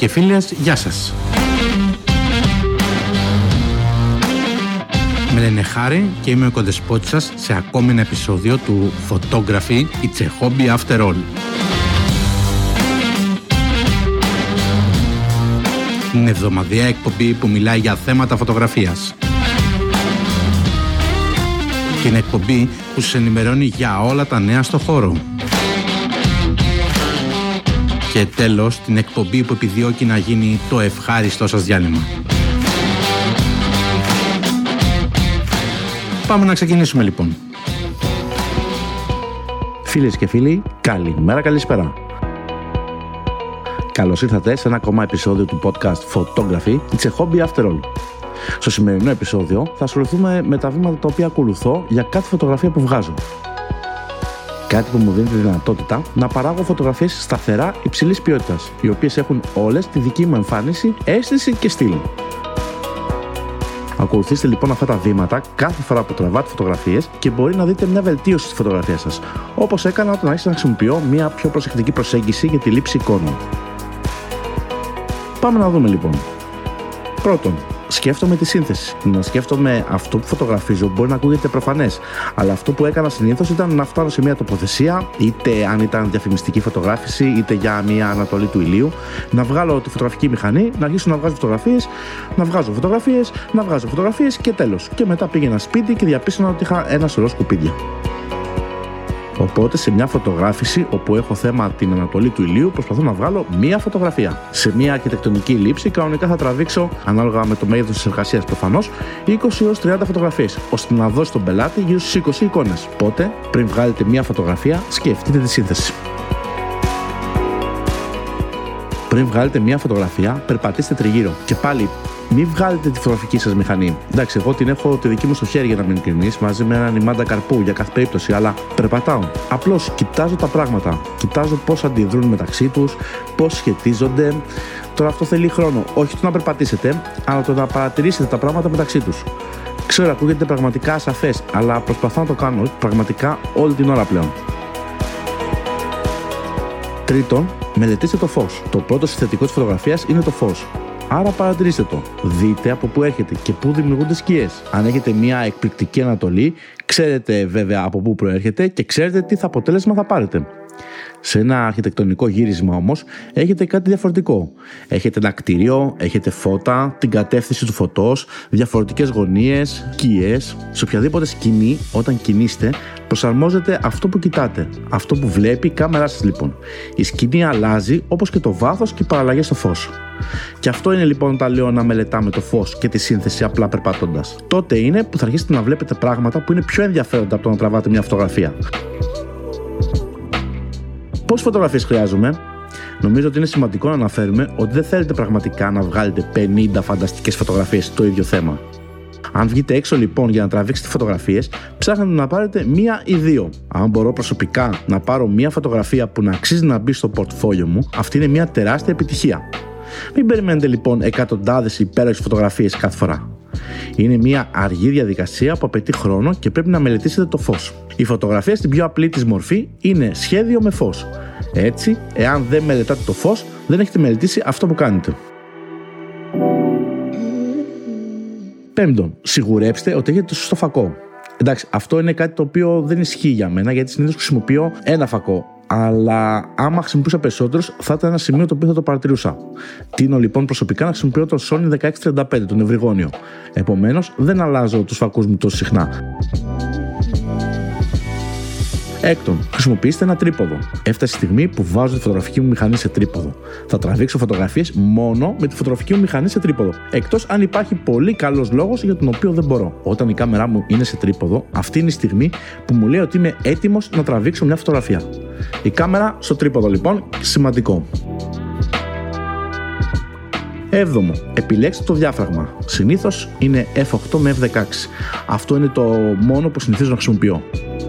και φίλες, γεια σας. Με λένε Χάρη και είμαι ο κοντεσπότης σας σε ακόμη ένα επεισόδιο του Photography It's a Hobby After All. Την εβδομαδιαία εκπομπή που μιλάει για θέματα φωτογραφίας. Την εκπομπή που σας ενημερώνει για όλα τα νέα στο χώρο. Και τέλος, την εκπομπή που επιδιώκει να γίνει το ευχάριστό σας διάλειμμα. Πάμε να ξεκινήσουμε λοιπόν. Φίλες και φίλοι, καλημέρα, καλησπέρα. Καλώς ήρθατε σε ένα ακόμα επεισόδιο του podcast Photography It's a Hobby After All. Στο σημερινό επεισόδιο θα ασχοληθούμε με τα βήματα τα οποία ακολουθώ για κάθε φωτογραφία που βγάζω. Κάτι που μου δίνει τη δυνατότητα να παράγω φωτογραφίες σταθερά υψηλής ποιότητας, οι οποίες έχουν όλες τη δική μου εμφάνιση, αίσθηση και στυλ. Ακολουθήστε λοιπόν αυτά τα βήματα κάθε φορά που τραβάτε φωτογραφίες και μπορεί να δείτε μια βελτίωση στη φωτογραφία σας, όπως έκανα όταν άρχισα να χρησιμοποιώ μια πιο προσεκτική προσέγγιση για τη λήψη εικόνων. Πάμε να δούμε λοιπόν. Πρώτον, σκέφτομαι τη σύνθεση. Να σκέφτομαι αυτό που φωτογραφίζω μπορεί να ακούγεται προφανές, αλλά αυτό που έκανα συνήθως ήταν να φτάνω σε μια τοποθεσία, είτε αν ήταν διαφημιστική φωτογράφηση, είτε για μια ανατολή του ηλίου, να βγάλω τη φωτογραφική μηχανή, να αρχίσω να βγάζω φωτογραφίες, να βγάζω φωτογραφίες και τέλος. Και μετά πήγαινα σπίτι και διαπίστωνα ότι είχα ένα σωρό σκουπίδια. Οπότε σε μια φωτογράφηση όπου έχω θέμα την ανατολή του ηλίου προσπαθώ να βγάλω μία φωτογραφία. Σε μια αρχιτεκτονική λήψη κανονικά θα τραβήξω, ανάλογα με το μέγεθος της εργασίας προφανώς, 20 έως 30 φωτογραφίες, ώστε να δώσει στον πελάτη γύρω στις 20 εικόνες. Οπότε, πριν βγάλετε μία φωτογραφία, σκεφτείτε τη σύνθεση. Πριν βγάλετε μία φωτογραφία, περπατήστε τριγύρω. Και πάλι, μην βγάλετε τη φωτογραφική σας μηχανή. Εντάξει, εγώ την έχω τη δική μου στο χέρι για να μην ειλικρινής, μαζί με έναν ημάντα καρπού για κάθε περίπτωση, αλλά περπατάω. Απλώς κοιτάζω τα πράγματα. Κοιτάζω πώς αντιδρούν μεταξύ τους, πώς σχετίζονται. Τώρα αυτό θέλει χρόνο. Όχι το να περπατήσετε, αλλά το να παρατηρήσετε τα πράγματα μεταξύ τους. Ξέρω, ακούγεται πραγματικά ασαφές, αλλά προσπαθώ να το κάνω πραγματικά όλη την ώρα πλέον. Τρίτον, μελετήστε το φως. Το πρώτο συστατικό της φωτογραφίας είναι το φως. Άρα παρατηρήστε το. Δείτε από πού έρχεται και πού δημιουργούνται σκιές. Αν έχετε μια εκπληκτική ανατολή, ξέρετε βέβαια από πού προέρχεται και ξέρετε τι αποτέλεσμα θα πάρετε. Σε ένα αρχιτεκτονικό γύρισμα όμως έχετε κάτι διαφορετικό. Έχετε ένα κτίριο, έχετε φώτα, την κατεύθυνση του φωτός, διαφορετικές γωνίες, σκιές. Σε οποιαδήποτε σκηνή, όταν κινείστε, προσαρμόζετε αυτό που κοιτάτε. Αυτό που βλέπει η κάμερά σας λοιπόν. Η σκηνή αλλάζει όπως και το βάθος και οι παραλλαγές στο φως. Και αυτό είναι λοιπόν όταν λέω να μελετάμε το φως και τη σύνθεση απλά περπατώντας. Τότε είναι που θα αρχίσετε να βλέπετε πράγματα που είναι πιο ενδιαφέροντα από το να τραβάτε μια φωτογραφία. Πόσες φωτογραφίες χρειάζομαι? Νομίζω ότι είναι σημαντικό να αναφέρουμε ότι δεν θέλετε πραγματικά να βγάλετε 50 φανταστικές φωτογραφίες στο ίδιο θέμα. Αν βγείτε έξω λοιπόν για να τραβήξετε φωτογραφίες, ψάχνετε να πάρετε μία ή δύο. Αν μπορώ προσωπικά να πάρω μία φωτογραφία που να αξίζει να μπει στο πορτφόλιο μου, αυτή είναι μία τεράστια επιτυχία. Μην περιμένετε λοιπόν εκατοντάδες υπέροχες φωτογραφίες κάθε φορά. Είναι μια αργή διαδικασία που απαιτεί χρόνο και πρέπει να μελετήσετε το φως. Η φωτογραφία στην πιο απλή της μορφή είναι σχέδιο με φως. Έτσι, εάν δεν μελετάτε το φως, δεν έχετε μελετήσει αυτό που κάνετε. Πέμπτον, σιγουρέψτε ότι έχετε το σωστό φακό. Εντάξει, αυτό είναι κάτι το οποίο δεν ισχύει για μένα, γιατί συνήθως χρησιμοποιώ ένα φακό. Αλλά άμα χρησιμοποιούσα περισσότερους, θα ήταν ένα σημείο το οποίο θα το παρατηρούσα. Τείνω λοιπόν προσωπικά να χρησιμοποιώ το Sony 1635, τον ευρυγόνιο. Επομένως, δεν αλλάζω τους φακούς μου τόσο συχνά. Έκτον, χρησιμοποιήστε ένα τρίποδο. Έφτασε η στιγμή που βάζω τη φωτογραφική μου μηχανή σε τρίποδο. Θα τραβήξω φωτογραφίες μόνο με τη φωτογραφική μου μηχανή σε τρίποδο. Εκτός αν υπάρχει πολύ καλός λόγος για τον οποίο δεν μπορώ. Όταν η κάμερά μου είναι σε τρίποδο, αυτή είναι η στιγμή που μου λέει ότι είμαι έτοιμος να τραβήξω μια φωτογραφία. Η κάμερα στο τρίποδο λοιπόν, σημαντικό. Έβδομο, επιλέξτε το διάφραγμα. Συνήθως είναι F8 με F16. Αυτό είναι το μόνο που συνηθίζω να χρησιμοποιώ.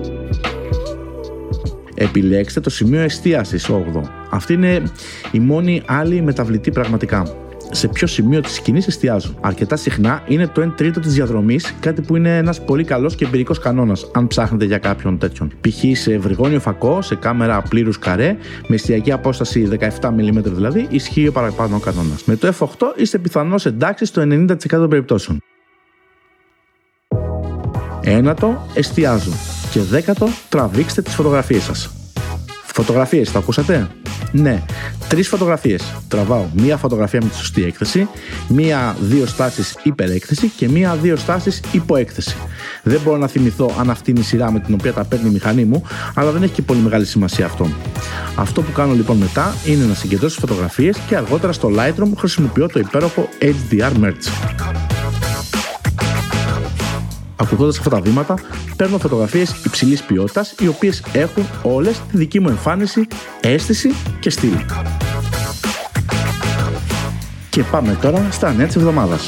Επιλέξτε το σημείο εστίασης 8. Αυτή είναι η μόνη άλλη μεταβλητή πραγματικά. σε ποιο σημείο της σκηνής εστιάζουν. Αρκετά συχνά είναι το 1/3 της διαδρομής, κάτι που είναι ένας πολύ καλός και εμπειρικός κανόνας, αν ψάχνετε για κάποιον τέτοιον. Π.χ. σε βρυγόνιο φακό, σε κάμερα πλήρους καρέ, με εστιακή απόσταση 17 mm δηλαδή, ισχύει ο παραπάνω κανόνας. Με το f8 είστε πιθανώς εντάξει στο 90% των περιπτώσεων. 9. Εστιάζουν. Και 10. Τραβήξτε τις φωτογραφίες σας. Φωτογραφίες, το ακούσατε? Ναι, 3 φωτογραφίες. Τραβάω μία φωτογραφία με τη σωστή έκθεση, μία-δύο στάσεις υπερέκθεση και μία-δύο στάσεις υποέκθεση. Δεν μπορώ να θυμηθώ αν αυτή είναι η σειρά με την οποία τα παίρνει η μηχανή μου, αλλά δεν έχει και πολύ μεγάλη σημασία αυτό. Αυτό που κάνω λοιπόν μετά είναι να συγκεντρώσω φωτογραφίες και αργότερα στο Lightroom χρησιμοποιώ το υπέροχο HDR Merge. Ακολουθώντας αυτά τα βήματα, παίρνω φωτογραφίες υψηλής ποιότητας, οι οποίες έχουν όλες τη δική μου εμφάνιση, αίσθηση και στυλ. Και πάμε τώρα στα νέα της εβδομάδας.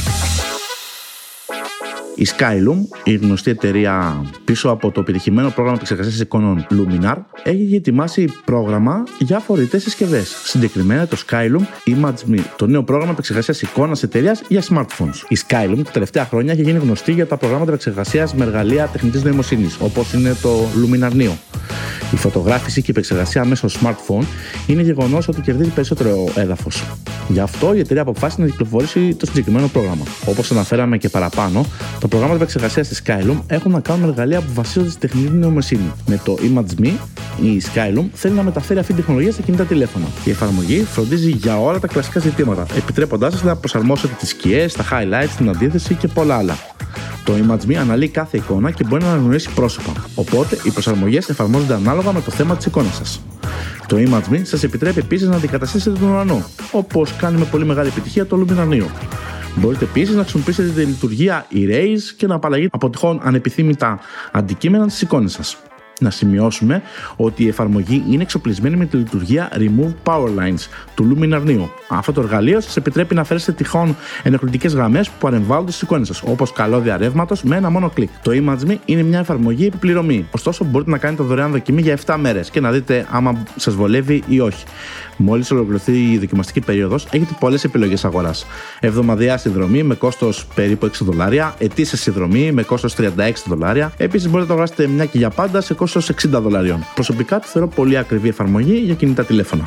Η Skylum, η γνωστή εταιρεία πίσω από το επιτυχημένο πρόγραμμα επεξεργασίας εικόνων Luminar, έχει ετοιμάσει πρόγραμμα για φορητές συσκευές. Συγκεκριμένα το Skylum Image Me, το νέο πρόγραμμα επεξεργασίας εικόνας εταιρείας για smartphones. Η Skylum τα τελευταία χρόνια έχει γίνει γνωστή για τα προγράμματα επεξεργασίας με εργαλεία τεχνητής νοημοσύνης, όπως είναι το Luminar Neo. Η φωτογράφηση και η επεξεργασία μέσω smartphone είναι γεγονός ότι κερδίζει περισσότερο έδαφος. Γι' αυτό η εταιρεία αποφάσισε να κυκλοφορήσει το συγκεκριμένο πρόγραμμα. Όπως αναφέραμε και παραπάνω, τα προγράμματα επεξεργασίας της Skylum έχουν να κάνουν με εργαλεία που βασίζονται στη τεχνητή νοημοσύνη. Με το Image Me, η Skylum θέλει να μεταφέρει αυτή την τεχνολογία στα κινητά τηλέφωνα. Η εφαρμογή φροντίζει για όλα τα κλασικά ζητήματα, επιτρέποντάς σας να προσαρμόσετε τις σκιές, τα highlights, την αντίθεση και πολλά άλλα. Το Image Me αναλύει κάθε εικόνα και μπορεί να αναγνωρίσει πρόσωπα, οπότε οι προσαρμογές εφαρμόζονται ανάλογα με το θέμα της εικόνας σας. Το Image Me σας επιτρέπει επίσης να αντικαταστήσετε τον ουρανό, όπως κάνει με πολύ μεγάλη επιτυχία το Luminar Neo. Μπορείτε επίσης να χρησιμοποιήσετε τη λειτουργία Erase και να απαλλαγείτε από τυχόν ανεπιθύμητα αντικείμενα στις εικόνες σας. Να σημειώσουμε ότι η εφαρμογή είναι εξοπλισμένη με τη λειτουργία Remove Power Lines του Luminar Neo. Αυτό το εργαλείο σας επιτρέπει να αφαιρέσετε τυχόν ενοχλητικές γραμμές που παρεμβάλλονται στις εικόνες σας, όπως καλώδια ρεύματος με ένα μόνο κλικ. Το Image Me είναι μια εφαρμογή επιπληρωμή, ωστόσο μπορείτε να κάνετε δωρεάν δοκιμή για 7 μέρες και να δείτε άμα σας βολεύει ή όχι. Μόλις ολοκληρωθεί η δοκιμαστική περίοδος, έχετε πολλές επιλογές αγοράς. Εβδομαδιαία συνδρομή με κόστος περίπου $6, ετήσια συνδρομή με κόστος $36. Επίσης μπορείτε να το αγοράσετε μια και για πάντα σε κόστος $60. Προσωπικά τη θεωρώ πολύ ακριβή εφαρμογή για κινητά τηλέφωνα.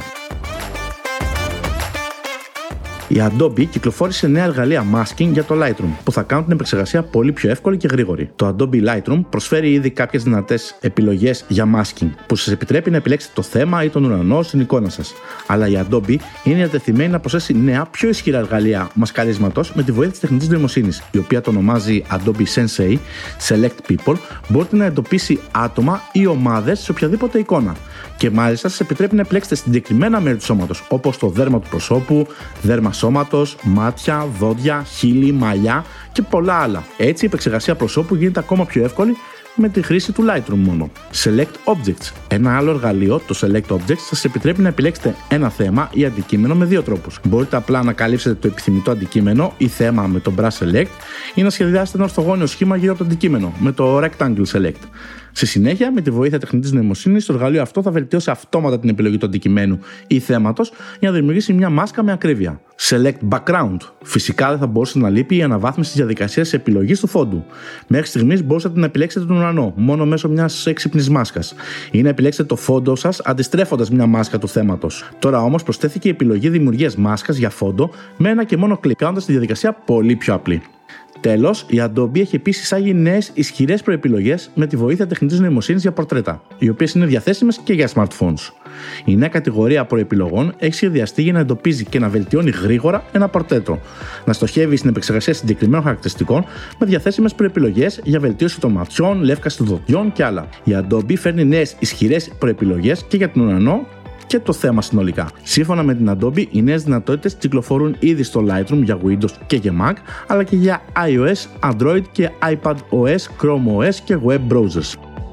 Η Adobe κυκλοφόρησε νέα εργαλεία masking για το Lightroom που θα κάνουν την επεξεργασία πολύ πιο εύκολη και γρήγορη. Το Adobe Lightroom προσφέρει ήδη κάποιες δυνατές επιλογές για masking που σας επιτρέπει να επιλέξετε το θέμα ή τον ουρανό στην εικόνα σας. Αλλά η Adobe είναι διατεθειμένη να προσθέσει νέα, πιο ισχυρά εργαλεία μασκαρίσματος με τη βοήθεια της τεχνητής νοημοσύνης, η οποία το ονομάζει Adobe Sensei Select People. Μπορείτε να εντοπίσει άτομα ή ομάδες σε οποιαδήποτε εικόνα. Και μάλιστα σας επιτρέπει να επιλέξετε συγκεκριμένα μέρη του σώματος, όπως το δέρμα του προσώπου, δέρμα σώματος, μάτια, δόντια, χείλη, μαλλιά και πολλά άλλα. Έτσι η επεξεργασία προσώπου γίνεται ακόμα πιο εύκολη με τη χρήση του Lightroom μόνο. Select Objects. Ένα άλλο εργαλείο, το Select Objects, σας επιτρέπει να επιλέξετε ένα θέμα ή αντικείμενο με δύο τρόπους. Μπορείτε απλά να καλύψετε το επιθυμητό αντικείμενο ή θέμα με το Brush Select ή να σχεδιάσετε ένα ορθογώνιο σχήμα γύρω από το αντικείμενο με το Rectangle Select. Στη συνέχεια, με τη βοήθεια τεχνητής νοημοσύνης, το εργαλείο αυτό θα βελτιώσει αυτόματα την επιλογή του αντικειμένου ή θέματος για να δημιουργήσει μια μάσκα με ακρίβεια. Select Background. Φυσικά δεν θα μπορούσε να λείπει η αναβάθμιση της διαδικασίας επιλογής του φόντου. Μέχρι στιγμής μπορούσατε να επιλέξετε τον ουρανό μόνο μέσω μιας έξυπνης μάσκας ή να επιλέξετε το φόντο σας αντιστρέφοντας μια μάσκα του θέματος. Τώρα όμως προσθέθηκε η επιλογή δημιουργίας μάσκας για φόντο με ένα και μόνο κλικ, κάνοντας τη διαδικασία πολύ πιο απλή. Τέλος, η Adobe έχει επίσης εισάγει νέες ισχυρές προεπιλογές με τη βοήθεια τεχνητής νοημοσύνης για πορτρέτα, οι οποίες είναι διαθέσιμες και για smartphones. Η νέα κατηγορία προεπιλογών έχει σχεδιαστεί για να εντοπίζει και να βελτιώνει γρήγορα ένα πορτρέτο, να στοχεύει στην επεξεργασία συγκεκριμένων χαρακτηριστικών με διαθέσιμες προεπιλογές για βελτίωση των ματιών, λεύκαση των δοντιών και άλλα. Η Adobe φέρνει νέες ισχυρές προεπιλογές και για τον ουρανό και το θέμα συνολικά. Σύμφωνα με την Adobe, οι νέες δυνατότητες κυκλοφορούν ήδη στο Lightroom για Windows και για Mac, αλλά και για iOS, Android και iPadOS, ChromeOS και web browsers.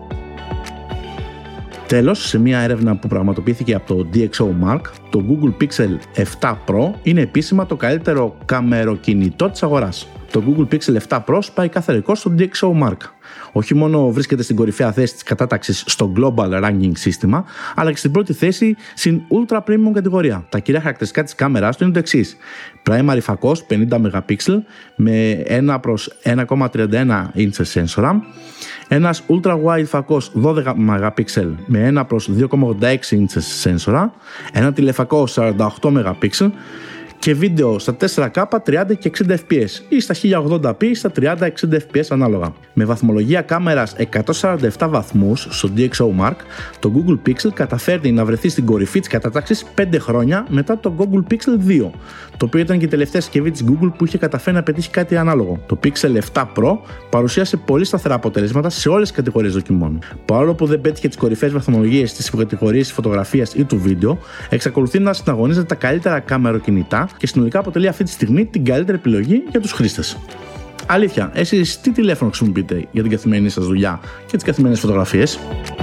Τέλος, σε μια έρευνα που πραγματοποιήθηκε από το DxOMark, το Google Pixel 7 Pro είναι επίσημα το καλύτερο καμεροκινητό της αγοράς. το Google Pixel 7 Pro σπάει κάθε ρεκόρ στο DxO Mark. Όχι μόνο βρίσκεται στην κορυφαία θέση της κατάταξης στο Global Ranking σύστημα, αλλά και στην πρώτη θέση στην Ultra Premium κατηγορία. Τα κυρία χαρακτηριστικά της κάμερας του είναι το εξής: Primary φακός 50 MP με 1:1,31 inches σένσορα, ένας Ultra Wide φακός 12 MP με 1:2,86 inches σένσορα, ένα τηλεφακό 48 MP και βίντεο στα 4K 30 και 60 fps ή στα 1080p ή στα 30-60 fps ανάλογα. Με βαθμολογία κάμερας 147 βαθμούς στο DxO Mark, το Google Pixel καταφέρνει να βρεθεί στην κορυφή της κατάταξης 5 χρόνια μετά το Google Pixel 2, το οποίο ήταν και η τελευταία συσκευή της Google που είχε καταφέρει να πετύχει κάτι ανάλογο. Το Pixel 7 Pro παρουσίασε πολύ σταθερά αποτελέσματα σε όλες τις κατηγορίες δοκιμών. Παρόλο που δεν πέτυχε τις κορυφαίες βαθμολογίες στις κατηγορίες της φωτογραφίας ή του βίντεο, εξακολουθεί να συναγωνίζεται τα καλύτερα κάμεροκινητά και συνολικά αποτελεί αυτή τη στιγμή την καλύτερη επιλογή για τους χρήστες. Αλήθεια, εσείς τι τηλέφωνο χρησιμοποιείτε για την καθημερινή σας δουλειά και τις καθημερινές φωτογραφίες?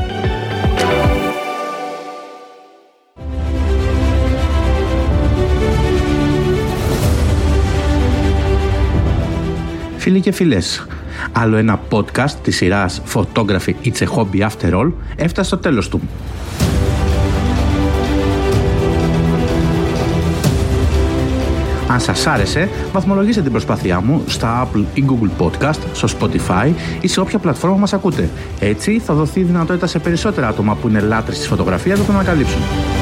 Φίλοι και φίλες, άλλο ένα podcast της σειράς Photography It's a Hobby After All έφτασε στο τέλος του. Αν σας άρεσε, βαθμολογήστε την προσπάθειά μου στα Apple ή Google Podcast, στο Spotify ή σε όποια πλατφόρμα μας ακούτε. Έτσι θα δοθεί η δυνατότητα σε περισσότερα άτομα που είναι λάτρεις της φωτογραφίας να το ανακαλύψουν.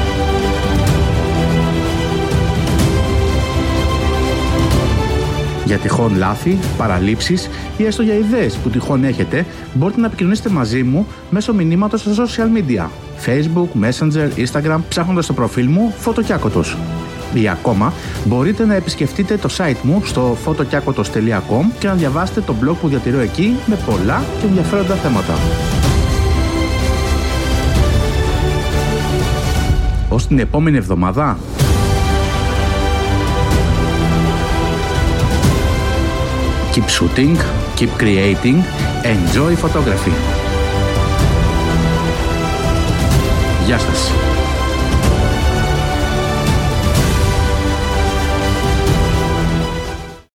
Για τυχόν λάθη, παραλήψεις ή έστω για ιδέες που τυχόν έχετε, μπορείτε να επικοινωνήσετε μαζί μου μέσω μηνύματος στα social media, Facebook, Messenger, Instagram, ψάχνοντας το προφίλ μου Φωτοκιάκωτος. Ή ακόμα, μπορείτε να επισκεφτείτε το site μου στο fotokiakotos.com και να διαβάσετε το blog που διατηρώ εκεί με πολλά και ενδιαφέροντα θέματα. Ως την επόμενη εβδομάδα. Keep shooting, keep creating, enjoy photography. Γεια σας.